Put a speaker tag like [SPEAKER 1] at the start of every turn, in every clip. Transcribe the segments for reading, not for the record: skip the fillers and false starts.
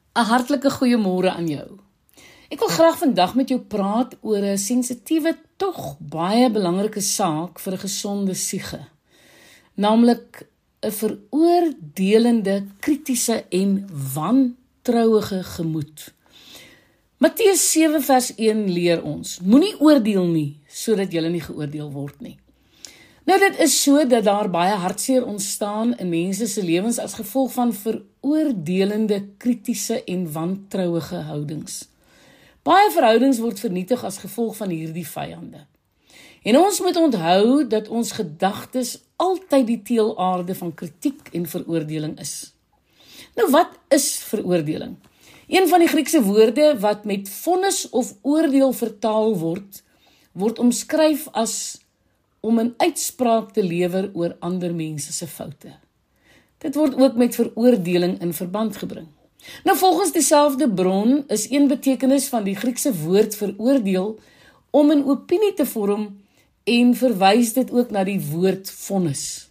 [SPEAKER 1] 'n hartlike goeiemôre aan jou. Ek wil graag vandag met jou praat oor 'n sensitiewe, tog baie belangrike saak vir 'n gesonde siege. Naamlik 'n veroordelende, kritiese en wantrouige gemoed. Matteus 7 vers 1 leer ons, moenie oordeel nie, sodat julle nie geoordeel word nie. Nou dit is so dat daar baie hartseer ontstaan in mense se lewens as gevolg van veroordelende, kritiese en wantrouige houdings. Baie verhoudings word vernietig as gevolg van hierdie vyande. En ons moet onthou dat ons gedagtes altyd die teelaarde van kritiek en veroordeling is. Nou wat is veroordeling? Een van die Griekse woorde wat met vonnis of oordeel vertaal word omskryf as om 'n uitspraak te lewer oor ander mense se foute. Dit word ook met veroordeling in verband gebring. Nou volgens dieselfde bron is een betekenis van die Griekse woord veroordeel om 'n opinie te vorm en verwys dit ook na die woord vonnis.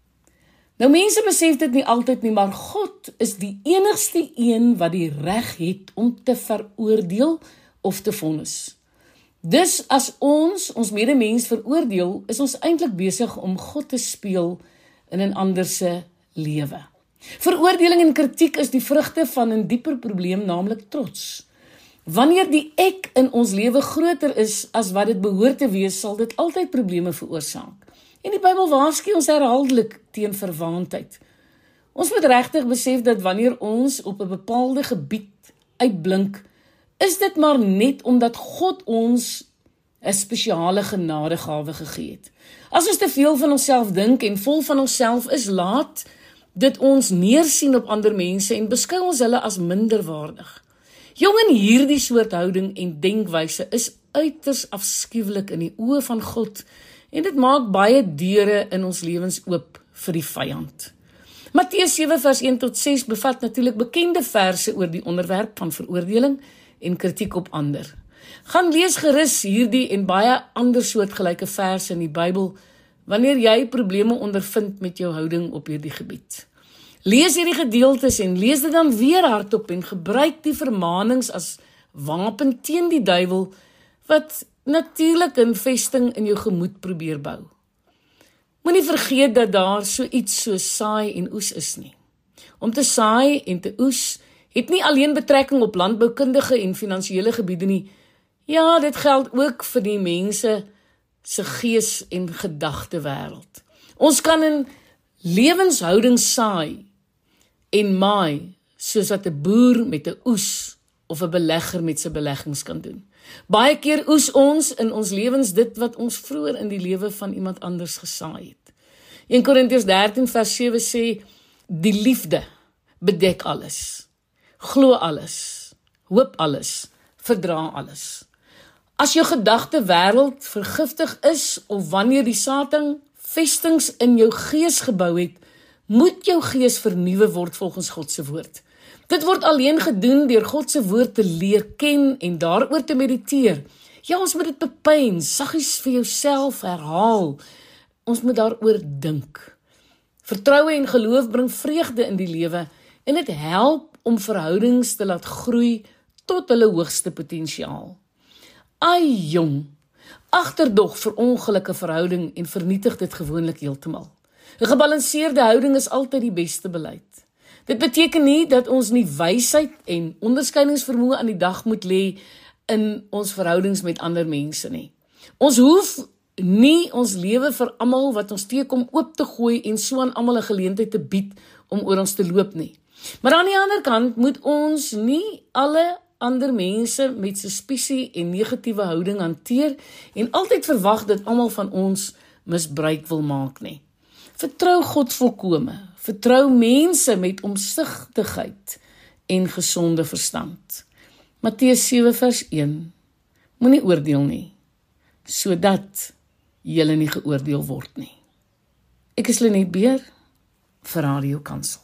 [SPEAKER 1] Nou mense besef dit nie altyd nie, maar God is die enigste een wat die reg het om te veroordeel of te vonnis. Dus as ons medemens veroordeel, is ons eintlik besig om God te speel in 'n ander se lewe. Veroordeling en kritiek is die vrugte van 'n dieper probleem, naamlik trots. Wanneer die ek in ons lewe groter is as wat dit behoort te wees, sal dit altyd probleme veroorsaak. En die Bybel waarsku ons herhaaldelik teen verwaandheid. Ons moet regtig besef dat wanneer ons op 'n bepaalde gebied uitblink, is dit maar net omdat God ons 'n spesiale genadegawe gegee het. As ons te veel van onsself dink en vol van onsself is, laat dit ons neersien op ander mense en beskou ons hulle as minderwaardig. Jong, in hierdie soort houding en denkwyse is uiters afskuwelik in die oë van God en dit maak baie deure in ons lewens oop vir die vyand. Matteus 7 vers 1 tot 6 bevat natuurlik bekende verse oor die onderwerp van veroordeling en kritiek op ander. Gaan lees gerus hierdie en baie ander soortgelyke verse in die Bybel wanneer jy probleme ondervind met jou houding op hierdie gebied. Lees hierdie gedeeltes en lees dit dan weer hardop en gebruik die vermaanings as wapen teen die duiwel wat natuurlik 'n vesting in jou gemoed probeer bou. Moenie vergeet dat daar so iets so saai en oes is nie. Om te saai en te oes het nie alleen betrekking op landboukundige en finansiële gebiede nie. Ja, dit geld ook vir die mense se gees en gedagte wêreld. Ons kan in lewenshouding saai en maai, soos wat 'n boer met 'n oes of 'n belegger met sy beleggings kan doen. Baie keer oes ons in ons lewens dit wat ons vroeër in die lewe van iemand anders gesaai het. 1 Korintiërs 13 vers 7 sê, die liefde bedek alles, glo alles, hoop alles, verdra alles. As jou gedagte wêreld vergiftig is of wanneer die Satan vestings in jou gees gebou het, moet jou gees vernuwe word volgens God se woord. Dit word alleen gedoen deur God se woord te leer ken en daaroor te mediteer. Ja, ons moet dit bepeins, saggies vir jouself herhaal. Ons moet daaroor dink. Vertroue en geloof bring vreugde in die lewe en dit help om verhoudings te laat groei tot hulle hoogste potensiaal. Ai jong, agterdog vir ongelukkige verhouding en vernietig dit gewoonlik heeltemal. 'n Gebalanseerde houding is altyd die beste beleid. Dit beteken nie dat ons nie wysheid en onderskeidingsvermoë aan die dag moet lê in ons verhoudings met ander mense nie. Ons hoef nie ons lewe vir almal wat ons teekom oop te gooi en so aan almal 'n geleentheid te bied om oor ons te loop nie. Maar aan die ander kant moet ons nie alle ander mense met suspisie en negatiewe houding hanteer en altyd verwag dat almal van ons misbruik wil maak nie. Vertrou God volkome, vertrou mense met omsigtigheid en gesonde verstand. Matteus 7 vers 1, moenie oordeel nie, sodat julle nie geoordeel word nie. Ek is Lenet Beer vir Radio Kansel.